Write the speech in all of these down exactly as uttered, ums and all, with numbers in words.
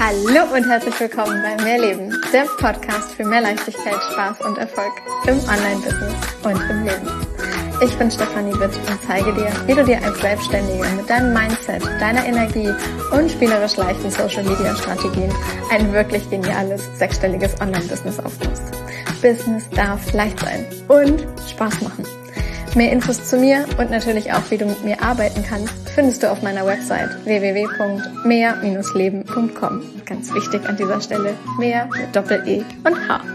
Hallo und herzlich willkommen bei Mehr Leben, der Podcast für mehr Leichtigkeit, Spaß und Erfolg im Online-Business und im Leben. Ich bin Stefanie Witt und zeige dir, wie du dir als Selbstständige mit deinem Mindset, deiner Energie und spielerisch leichten Social-Media-Strategien ein wirklich geniales, sechsstelliges Online-Business aufbaust. Business darf leicht sein und Spaß machen. Mehr Infos zu mir und natürlich auch, wie du mit mir arbeiten kannst, findest du auf meiner Website w w w punkt mehr Bindestrich leben punkt com. Ganz wichtig an dieser Stelle, mehr mit Doppel-E und H.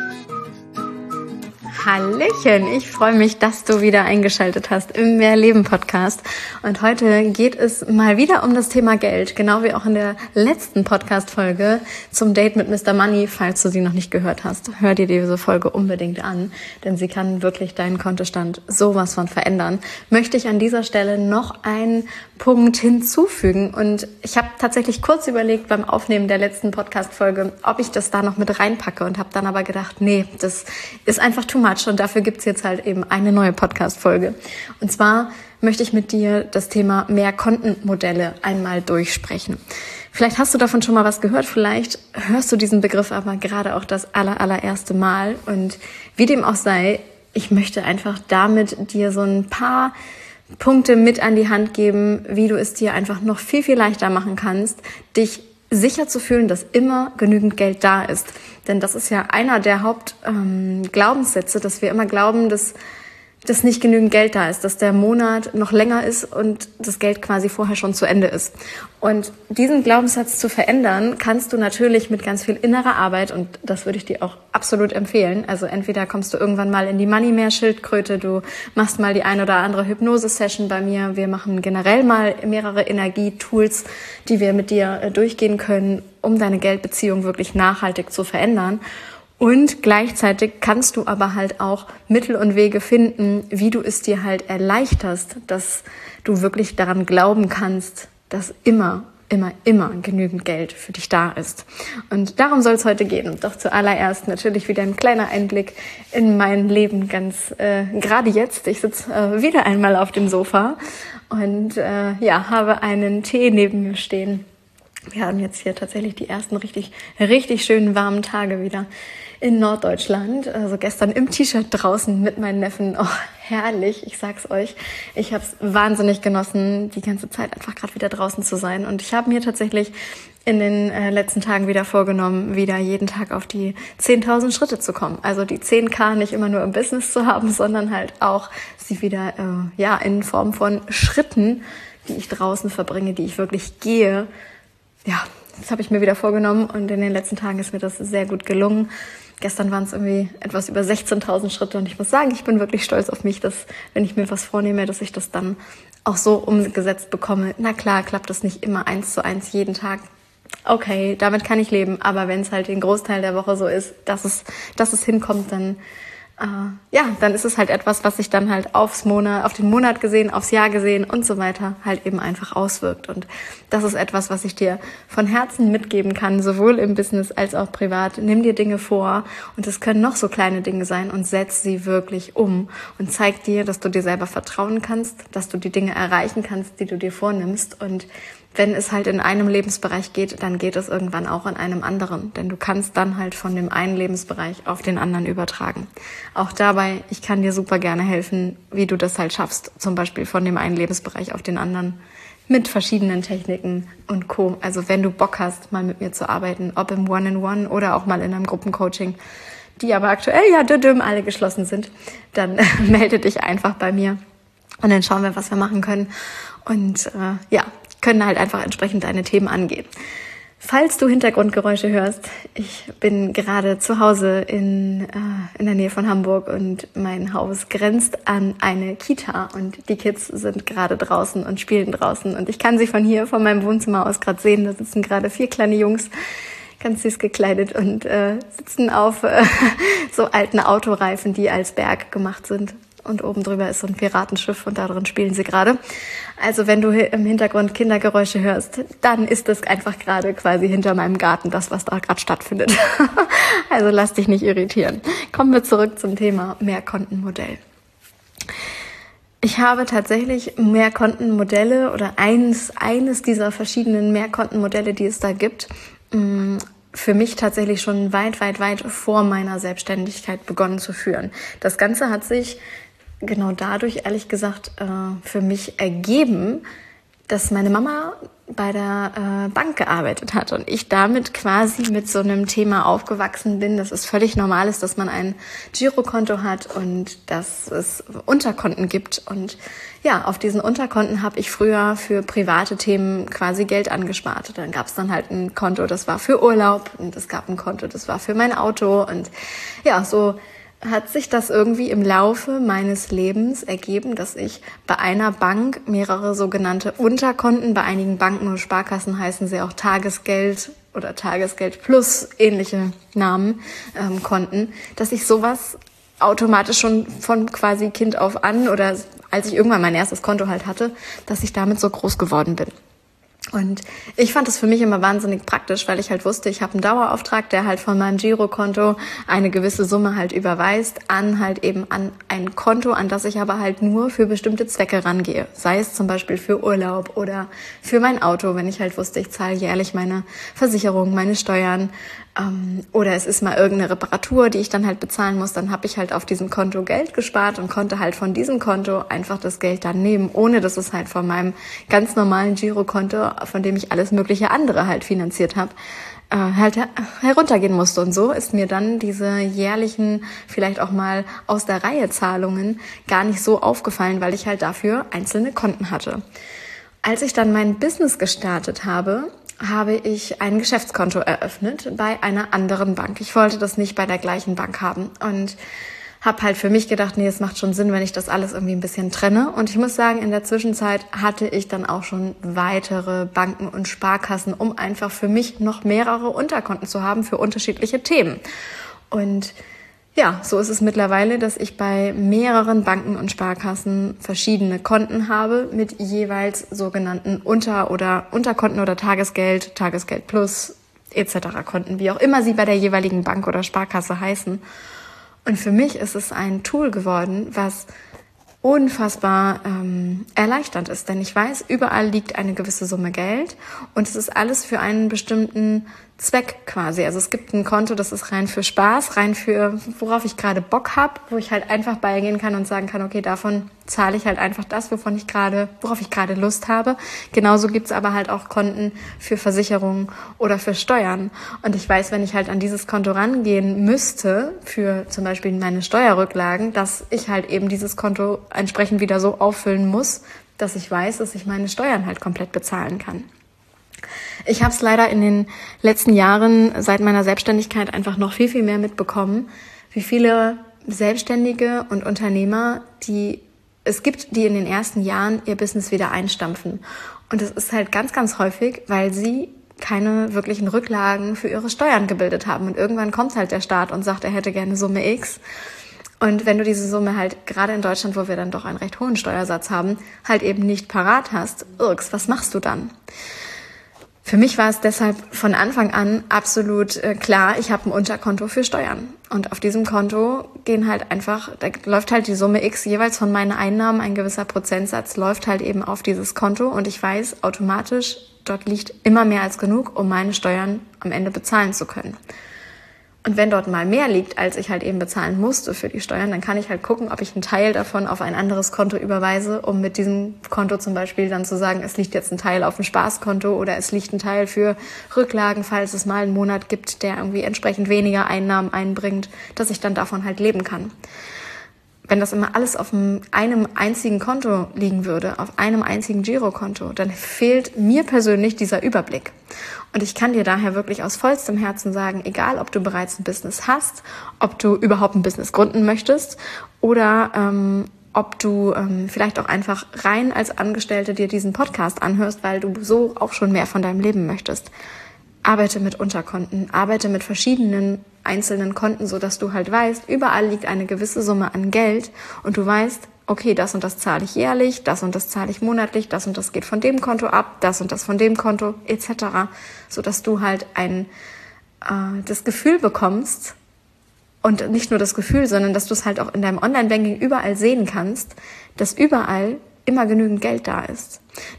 Hallöchen, ich freue mich, dass du wieder eingeschaltet hast im Mehr Leben Podcast. Und heute geht es mal wieder um das Thema Geld, genau wie auch in der letzten Podcast-Folge zum Date mit Mister Money. Falls du sie noch nicht gehört hast, hör dir diese Folge unbedingt an, denn sie kann wirklich deinen Kontostand sowas von verändern. Möchte ich an dieser Stelle noch einen Punkt hinzufügen, und ich habe tatsächlich kurz überlegt beim Aufnehmen der letzten Podcast-Folge, ob ich das da noch mit reinpacke, und habe dann aber gedacht, nee, das ist einfach too much. Und dafür gibt's jetzt halt eben eine neue Podcast-Folge. Und zwar möchte ich mit dir das Thema Mehrkontenmodelle einmal durchsprechen. Vielleicht hast du davon schon mal was gehört, vielleicht hörst du diesen Begriff aber gerade auch das aller, allererste Mal. Und wie dem auch sei, ich möchte einfach damit dir so ein paar Punkte mit an die Hand geben, wie du es dir einfach noch viel, viel leichter machen kannst, dich sicher zu fühlen, dass immer genügend Geld da ist. Denn das ist ja einer der Hauptglaubenssätze, ähm, dass wir immer glauben, dass dass nicht genügend Geld da ist, dass der Monat noch länger ist und das Geld quasi vorher schon zu Ende ist. Und diesen Glaubenssatz zu verändern, kannst du natürlich mit ganz viel innerer Arbeit, und das würde ich dir auch absolut empfehlen. Also entweder kommst du irgendwann mal in die Money-Mehr-Schildkröte, du machst mal die ein oder andere Hypnose-Session bei mir. Wir machen generell mal mehrere Energietools, die wir mit dir durchgehen können, um deine Geldbeziehung wirklich nachhaltig zu verändern. Und gleichzeitig kannst du aber halt auch Mittel und Wege finden, wie du es dir halt erleichterst, dass du wirklich daran glauben kannst, dass immer, immer, immer genügend Geld für dich da ist. Und darum soll es heute gehen. Doch zuallererst natürlich wieder ein kleiner Einblick in mein Leben ganz äh, gerade jetzt. Ich sitze äh, wieder einmal auf dem Sofa und äh, ja, habe einen Tee neben mir stehen. Wir haben jetzt hier tatsächlich die ersten richtig, richtig schönen warmen Tage wieder in Norddeutschland. Also gestern im T-Shirt draußen mit meinen Neffen. Oh, herrlich, ich sag's euch. Ich habe es wahnsinnig genossen, die ganze Zeit einfach gerade wieder draußen zu sein. Und ich habe mir tatsächlich in den äh, letzten Tagen wieder vorgenommen, wieder jeden Tag auf die zehntausend Schritte zu kommen. Also die zehn K nicht immer nur im Business zu haben, sondern halt auch sie wieder äh, ja in Form von Schritten, die ich draußen verbringe, die ich wirklich gehe. Ja, das habe ich mir wieder vorgenommen, und in den letzten Tagen ist mir das sehr gut gelungen. Gestern waren es irgendwie etwas über sechzehntausend Schritte, und ich muss sagen, ich bin wirklich stolz auf mich, dass, wenn ich mir was vornehme, dass ich das dann auch so umgesetzt bekomme. Na klar, klappt das nicht immer eins zu eins jeden Tag. Okay, damit kann ich leben, aber wenn es halt den Großteil der Woche so ist, dass es, dass es hinkommt, dann Uh, ja, dann ist es halt etwas, was sich dann halt aufs Monat, auf den Monat gesehen, aufs Jahr gesehen und so weiter halt eben einfach auswirkt. Und das ist etwas, was ich dir von Herzen mitgeben kann, sowohl im Business als auch privat. Nimm dir Dinge vor, und es können noch so kleine Dinge sein, und setz sie wirklich um und zeig dir, dass du dir selber vertrauen kannst, dass du die Dinge erreichen kannst, die du dir vornimmst. Und wenn es halt in einem Lebensbereich geht, dann geht es irgendwann auch in einem anderen. Denn du kannst dann halt von dem einen Lebensbereich auf den anderen übertragen. Auch dabei, ich kann dir super gerne helfen, wie du das halt schaffst. Zum Beispiel von dem einen Lebensbereich auf den anderen mit verschiedenen Techniken und Co. Also wenn du Bock hast, mal mit mir zu arbeiten, ob im One-in-One oder auch mal in einem Gruppencoaching, die aber aktuell ja düdüm alle geschlossen sind, dann äh, melde dich einfach bei mir, und dann schauen wir, was wir machen können. Und äh, ja, können halt einfach entsprechend deine Themen angehen. Falls du Hintergrundgeräusche hörst, ich bin gerade zu Hause in, äh, in der Nähe von Hamburg, und mein Haus grenzt an eine Kita, und die Kids sind gerade draußen und spielen draußen, und ich kann sie von hier, von meinem Wohnzimmer aus gerade sehen. Da sitzen gerade vier kleine Jungs, ganz süß gekleidet, und äh, sitzen auf äh, so alten Autoreifen, die als Berg gemacht sind. Und oben drüber ist so ein Piratenschiff, und da drin spielen sie gerade. Also wenn du im Hintergrund Kindergeräusche hörst, dann ist das einfach gerade quasi hinter meinem Garten das, was da gerade stattfindet. Also lass dich nicht irritieren. Kommen wir zurück zum Thema Mehrkontenmodell. Ich habe tatsächlich Mehrkontenmodelle oder eines, eines dieser verschiedenen Mehrkontenmodelle, die es da gibt, mh, für mich tatsächlich schon weit, weit, weit vor meiner Selbstständigkeit begonnen zu führen. Das Ganze hat sich genau dadurch, ehrlich gesagt, für mich ergeben, dass meine Mama bei der Bank gearbeitet hat und ich damit quasi mit so einem Thema aufgewachsen bin, dass es völlig normal ist, dass man ein Girokonto hat und dass es Unterkonten gibt. Und ja, auf diesen Unterkonten habe ich früher für private Themen quasi Geld angespart. Dann gab es dann halt ein Konto, das war für Urlaub, und es gab ein Konto, das war für mein Auto. Und ja, so hat sich das irgendwie im Laufe meines Lebens ergeben, dass ich bei einer Bank mehrere sogenannte Unterkonten, bei einigen Banken und Sparkassen heißen sie auch Tagesgeld oder Tagesgeld plus ähnliche Namen, ähm, Konten, dass ich sowas automatisch schon von quasi Kind auf an oder als ich irgendwann mein erstes Konto halt hatte, dass ich damit so groß geworden bin. Und ich fand es für mich immer wahnsinnig praktisch, weil ich halt wusste, ich habe einen Dauerauftrag, der halt von meinem Girokonto eine gewisse Summe halt überweist an halt eben an ein Konto, an das ich aber halt nur für bestimmte Zwecke rangehe. Sei es zum Beispiel für Urlaub oder für mein Auto, wenn ich halt wusste, ich zahle jährlich meine Versicherung, meine Steuern, ähm, oder es ist mal irgendeine Reparatur, die ich dann halt bezahlen muss, dann habe ich halt auf diesem Konto Geld gespart und konnte halt von diesem Konto einfach das Geld dann nehmen, ohne dass es halt von meinem ganz normalen Girokonto, von dem ich alles mögliche andere halt finanziert habe, äh, halt heruntergehen musste. Und so ist mir dann diese jährlichen, vielleicht auch mal aus der Reihe Zahlungen gar nicht so aufgefallen, weil ich halt dafür einzelne Konten hatte. Als ich dann mein Business gestartet habe, habe ich ein Geschäftskonto eröffnet bei einer anderen Bank. Ich wollte das nicht bei der gleichen Bank haben und habe halt für mich gedacht, nee, es macht schon Sinn, wenn ich das alles irgendwie ein bisschen trenne. Und ich muss sagen, in der Zwischenzeit hatte ich dann auch schon weitere Banken und Sparkassen, um einfach für mich noch mehrere Unterkonten zu haben für unterschiedliche Themen. Und ja, so ist es mittlerweile, dass ich bei mehreren Banken und Sparkassen verschiedene Konten habe mit jeweils sogenannten Unter- oder Unterkonten oder Tagesgeld, Tagesgeld Plus et cetera Konten, wie auch immer sie bei der jeweiligen Bank oder Sparkasse heißen. Und für mich ist es ein Tool geworden, was unfassbar ähm, erleichternd ist, denn ich weiß, überall liegt eine gewisse Summe Geld und es ist alles für einen bestimmten Zweck quasi. Also es gibt ein Konto, das ist rein für Spaß, rein für worauf ich gerade Bock habe, wo ich halt einfach beigehen kann und sagen kann, okay, davon zahle ich halt einfach das, wovon ich gerade, worauf ich gerade Lust habe. Genauso gibt's aber halt auch Konten für Versicherungen oder für Steuern. Und ich weiß, wenn ich halt an dieses Konto rangehen müsste, für zum Beispiel meine Steuerrücklagen, dass ich halt eben dieses Konto entsprechend wieder so auffüllen muss, dass ich weiß, dass ich meine Steuern halt komplett bezahlen kann. Ich habe es leider in den letzten Jahren seit meiner Selbstständigkeit einfach noch viel, viel mehr mitbekommen, wie viele Selbstständige und Unternehmer, die es gibt, die in den ersten Jahren ihr Business wieder einstampfen. Und es ist halt ganz, ganz häufig, weil sie keine wirklichen Rücklagen für ihre Steuern gebildet haben. Und irgendwann kommt halt der Staat und sagt, er hätte gerne Summe X. Und wenn du diese Summe halt, gerade in Deutschland, wo wir dann doch einen recht hohen Steuersatz haben, halt eben nicht parat hast, irks, was machst du dann? Für mich war es deshalb von Anfang an absolut äh, klar, ich habe ein Unterkonto für Steuern. Und auf diesem Konto gehen halt einfach, da läuft halt die Summe X jeweils von meinen Einnahmen, ein gewisser Prozentsatz läuft halt eben auf dieses Konto und ich weiß automatisch, dort liegt immer mehr als genug, um meine Steuern am Ende bezahlen zu können. Und wenn dort mal mehr liegt, als ich halt eben bezahlen musste für die Steuern, dann kann ich halt gucken, ob ich einen Teil davon auf ein anderes Konto überweise, um mit diesem Konto zum Beispiel dann zu sagen, es liegt jetzt ein Teil auf dem Spaßkonto oder es liegt ein Teil für Rücklagen, falls es mal einen Monat gibt, der irgendwie entsprechend weniger Einnahmen einbringt, dass ich dann davon halt leben kann. Wenn das immer alles auf einem einzigen Konto liegen würde, auf einem einzigen Girokonto, dann fehlt mir persönlich dieser Überblick. Und ich kann dir daher wirklich aus vollstem Herzen sagen, egal ob du bereits ein Business hast, ob du überhaupt ein Business gründen möchtest oder ähm, ob du ähm, vielleicht auch einfach rein als Angestellte dir diesen Podcast anhörst, weil du so auch schon mehr von deinem Leben möchtest. Arbeite mit Unterkonten, arbeite mit verschiedenen einzelnen Konten, so dass du halt weißt, überall liegt eine gewisse Summe an Geld und du weißt, okay, das und das zahle ich jährlich, das und das zahle ich monatlich, das und das geht von dem Konto ab, das und das von dem Konto et cetera, so dass du halt ein äh, das Gefühl bekommst und nicht nur das Gefühl, sondern dass du es halt auch in deinem Online-Banking überall sehen kannst, dass überall immer genügend Geld da ist. Dass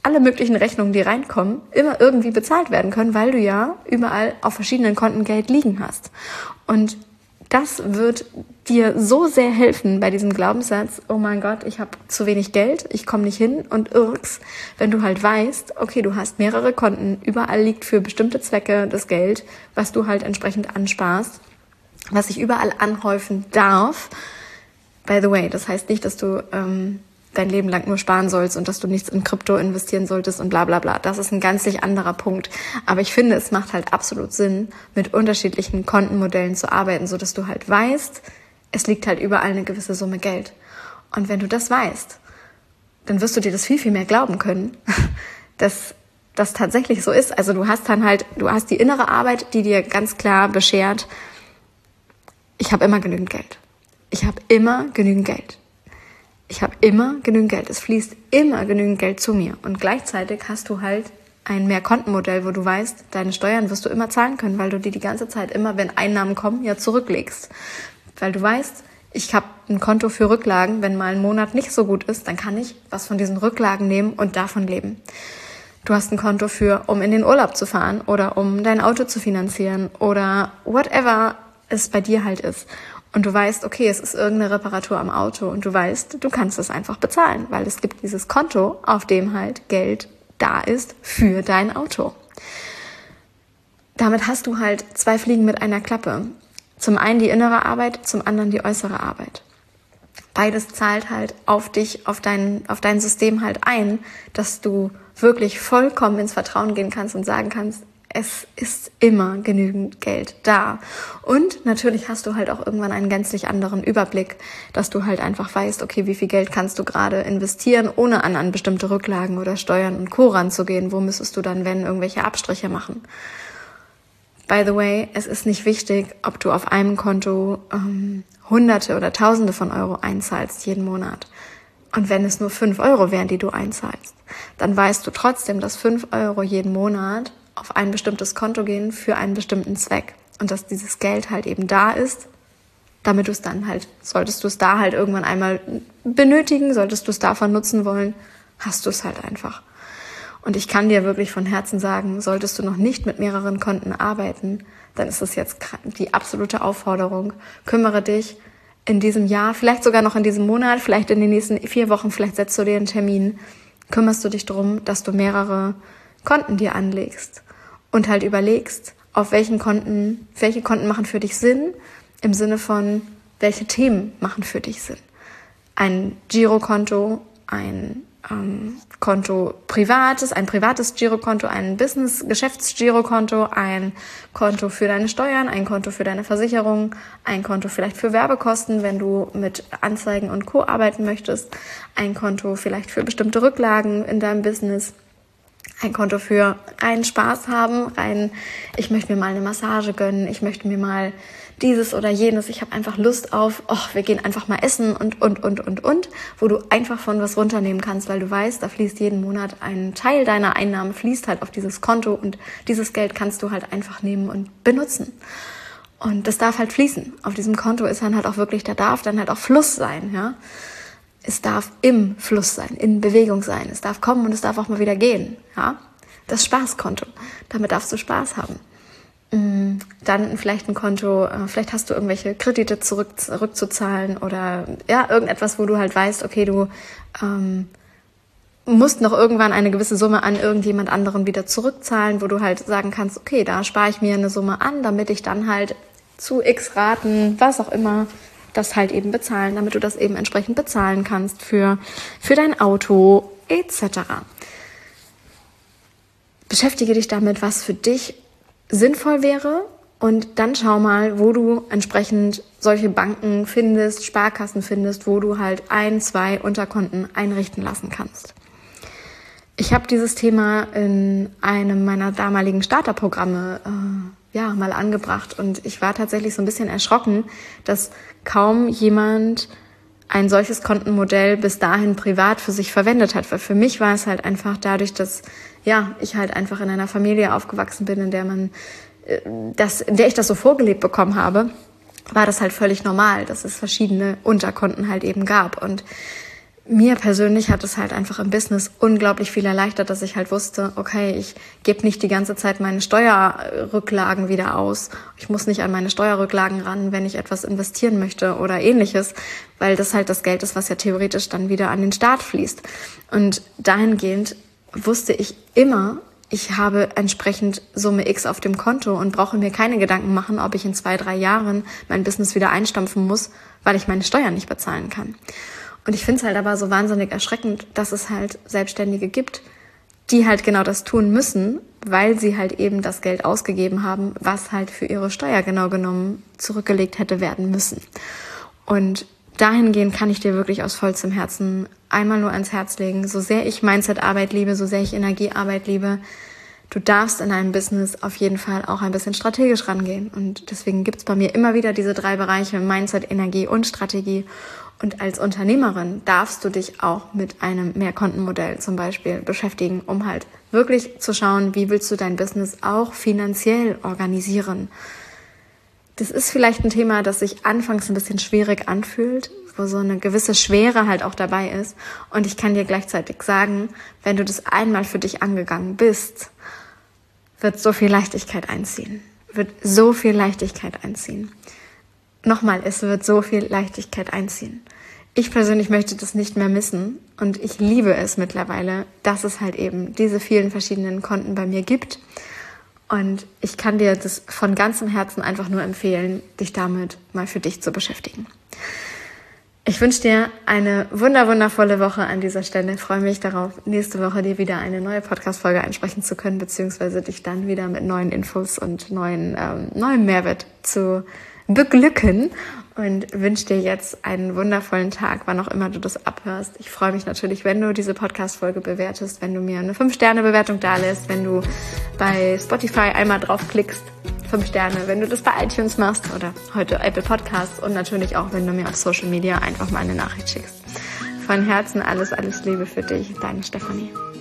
alle möglichen Rechnungen, die reinkommen, immer irgendwie bezahlt werden können, weil du ja überall auf verschiedenen Konten Geld liegen hast. Und das wird dir so sehr helfen bei diesem Glaubenssatz, oh mein Gott, ich habe zu wenig Geld, ich komme nicht hin und irks, wenn du halt weißt, okay, du hast mehrere Konten, überall liegt für bestimmte Zwecke das Geld, was du halt entsprechend ansparst, was sich überall anhäufen darf. By the way, das heißt nicht, dass du ähm, dein Leben lang nur sparen sollst und dass du nichts in Krypto investieren solltest und bla bla bla. Das ist ein ganzlich anderer Punkt. Aber ich finde, es macht halt absolut Sinn, mit unterschiedlichen Kontenmodellen zu arbeiten, sodass du halt weißt, es liegt halt überall eine gewisse Summe Geld. Und wenn du das weißt, dann wirst du dir das viel, viel mehr glauben können, dass das tatsächlich so ist. Also du hast dann halt, du hast die innere Arbeit, die dir ganz klar beschert, ich habe immer genügend Geld. Ich habe immer genügend Geld. Ich habe immer genügend Geld. Es fließt immer genügend Geld zu mir. Und gleichzeitig hast du halt ein Mehrkontenmodell, wo du weißt, deine Steuern wirst du immer zahlen können, weil du die die ganze Zeit immer, wenn Einnahmen kommen, ja zurücklegst. Weil du weißt, ich habe ein Konto für Rücklagen. Wenn mal ein Monat nicht so gut ist, dann kann ich was von diesen Rücklagen nehmen und davon leben. Du hast ein Konto für, um in den Urlaub zu fahren oder um dein Auto zu finanzieren oder whatever es bei dir halt ist. Und du weißt, okay, es ist irgendeine Reparatur am Auto und du weißt, du kannst es einfach bezahlen, weil es gibt dieses Konto, auf dem halt Geld da ist für dein Auto. Damit hast du halt zwei Fliegen mit einer Klappe. Zum einen die innere Arbeit, zum anderen die äußere Arbeit. Beides zahlt halt auf dich, auf dein, auf dein System halt ein, dass du wirklich vollkommen ins Vertrauen gehen kannst und sagen kannst, es ist immer genügend Geld da. Und natürlich hast du halt auch irgendwann einen gänzlich anderen Überblick, dass du halt einfach weißt, okay, wie viel Geld kannst du gerade investieren, ohne an, an bestimmte Rücklagen oder Steuern und Co. ranzugehen. Wo müsstest du dann, wenn, irgendwelche Abstriche machen? By the way, es ist nicht wichtig, ob du auf einem Konto ähm, Hunderte oder Tausende von Euro einzahlst jeden Monat. Und wenn es nur fünf Euro wären, die du einzahlst, dann weißt du trotzdem, dass fünf Euro jeden Monat auf ein bestimmtes Konto gehen für einen bestimmten Zweck. Und dass dieses Geld halt eben da ist, damit du es dann halt, solltest du es da halt irgendwann einmal benötigen, solltest du es davon nutzen wollen, hast du es halt einfach. Und ich kann dir wirklich von Herzen sagen, solltest du noch nicht mit mehreren Konten arbeiten, dann ist es jetzt die absolute Aufforderung. Kümmere dich in diesem Jahr, vielleicht sogar noch in diesem Monat, vielleicht in den nächsten vier Wochen, vielleicht setzt du dir einen Termin, kümmerst du dich darum, dass du mehrere Konten dir anlegst und halt überlegst, auf welchen Konten, welche Konten machen für dich Sinn, im Sinne von, welche Themen machen für dich Sinn. Ein Girokonto, ein ähm, Konto privates, ein privates Girokonto, ein Business-Geschäfts-Girokonto, ein Konto für deine Steuern, ein Konto für deine Versicherung, ein Konto vielleicht für Werbekosten, wenn du mit Anzeigen und Co. arbeiten möchtest, ein Konto vielleicht für bestimmte Rücklagen in deinem Business, ein Konto für reinen Spaß haben, rein, ich möchte mir mal eine Massage gönnen, ich möchte mir mal dieses oder jenes, ich habe einfach Lust auf, oh, wir gehen einfach mal essen und, und, und, und, und, wo du einfach von was runternehmen kannst, weil du weißt, da fließt jeden Monat ein Teil deiner Einnahmen, fließt halt auf dieses Konto und dieses Geld kannst du halt einfach nehmen und benutzen. Und das darf halt fließen. Auf diesem Konto ist dann halt auch wirklich, da darf dann halt auch Fluss sein, ja. Es darf im Fluss sein, in Bewegung sein. Es darf kommen und es darf auch mal wieder gehen. Ja? Das Spaßkonto. Damit darfst du Spaß haben. Dann vielleicht ein Konto, vielleicht hast du irgendwelche Kredite zurück, zurückzuzahlen oder ja, irgendetwas, wo du halt weißt, okay, du ähm, musst noch irgendwann eine gewisse Summe an irgendjemand anderen wieder zurückzahlen, wo du halt sagen kannst, okay, da spare ich mir eine Summe an, damit ich dann halt zu x Raten, was auch immer, das halt eben bezahlen, damit du das eben entsprechend bezahlen kannst für, für dein Auto et cetera. Beschäftige dich damit, was für dich sinnvoll wäre und dann schau mal, wo du entsprechend solche Banken findest, Sparkassen findest, wo du halt ein, zwei Unterkonten einrichten lassen kannst. Ich habe dieses Thema in einem meiner damaligen Starterprogramme äh, ja mal angebracht und ich war tatsächlich so ein bisschen erschrocken, dass kaum jemand ein solches Kontenmodell bis dahin privat für sich verwendet hat, weil für mich war es halt einfach dadurch, dass ja ich halt einfach in einer Familie aufgewachsen bin, in der man das, in der ich das so vorgelebt bekommen habe, war das halt völlig normal, dass es verschiedene Unterkonten halt eben gab und mir persönlich hat es halt einfach im Business unglaublich viel erleichtert, dass ich halt wusste, okay, ich gebe nicht die ganze Zeit meine Steuerrücklagen wieder aus. Ich muss nicht an meine Steuerrücklagen ran, wenn ich etwas investieren möchte oder ähnliches, weil das halt das Geld ist, was ja theoretisch dann wieder an den Staat fließt. Und dahingehend wusste ich immer, ich habe entsprechend Summe X auf dem Konto und brauche mir keine Gedanken machen, ob ich in zwei, drei Jahren mein Business wieder einstampfen muss, weil ich meine Steuern nicht bezahlen kann. Und ich finde es halt aber so wahnsinnig erschreckend, dass es halt Selbstständige gibt, die halt genau das tun müssen, weil sie halt eben das Geld ausgegeben haben, was halt für ihre Steuer genau genommen zurückgelegt hätte werden müssen. Und dahingehend kann ich dir wirklich aus vollstem Herzen einmal nur ans Herz legen, so sehr ich Mindset-Arbeit liebe, so sehr ich Energiearbeit liebe, du darfst in einem Business auf jeden Fall auch ein bisschen strategisch rangehen. Und deswegen gibt's bei mir immer wieder diese drei Bereiche, Mindset, Energie und Strategie. Und als Unternehmerin darfst du dich auch mit einem Mehrkontenmodell zum Beispiel beschäftigen, um halt wirklich zu schauen, wie willst du dein Business auch finanziell organisieren. Das ist vielleicht ein Thema, das sich anfangs ein bisschen schwierig anfühlt, wo so eine gewisse Schwere halt auch dabei ist. Und ich kann dir gleichzeitig sagen, wenn du das einmal für dich angegangen bist, wird so viel Leichtigkeit einziehen. Wird so viel Leichtigkeit einziehen. Nochmal, es wird so viel Leichtigkeit einziehen. Ich persönlich möchte das nicht mehr missen und ich liebe es mittlerweile, dass es halt eben diese vielen verschiedenen Konten bei mir gibt. Und ich kann dir das von ganzem Herzen einfach nur empfehlen, dich damit mal für dich zu beschäftigen. Ich wünsche dir eine wunder wundervolle Woche an dieser Stelle. Ich freue mich darauf, nächste Woche dir wieder eine neue Podcast-Folge einsprechen zu können, beziehungsweise dich dann wieder mit neuen Infos und neuen, ähm, neuen Mehrwert zu beglücken. Und wünsche dir jetzt einen wundervollen Tag, wann auch immer du das abhörst. Ich freue mich natürlich, wenn du diese Podcast-Folge bewertest, wenn du mir eine fünf Sterne Bewertung dalässt, wenn du bei Spotify einmal draufklickst, fünf Sterne, wenn du das bei iTunes machst oder heute Apple Podcasts und natürlich auch, wenn du mir auf Social Media einfach mal eine Nachricht schickst. Von Herzen alles, alles Liebe für dich, deine Stefanie.